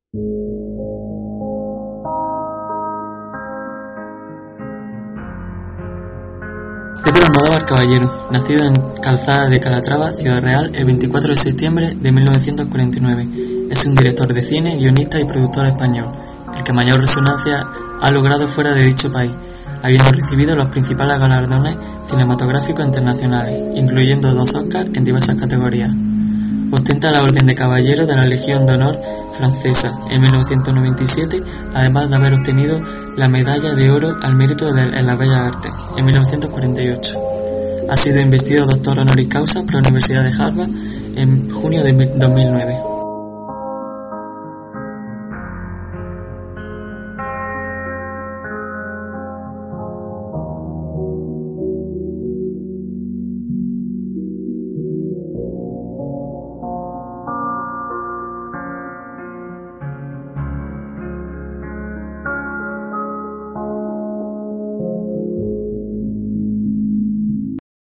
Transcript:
Pedro Almodóvar Caballero, nacido en Calzada de Calatrava, Ciudad Real, el 24 de septiembre de 1949. Es un director de cine, guionista y productor español, el que mayor resonancia ha logrado fuera de dicho país, habiendo recibido los principales galardones cinematográficos internacionales, incluyendo 2 Oscars en diversas categorías. Ostenta la Orden de Caballero de la Legión de Honor francesa en 1997, además de haber obtenido la Medalla de Oro al Mérito en las Bellas Artes en 1948. Ha sido investido doctor honoris causa por la Universidad de Harvard en junio de 2009.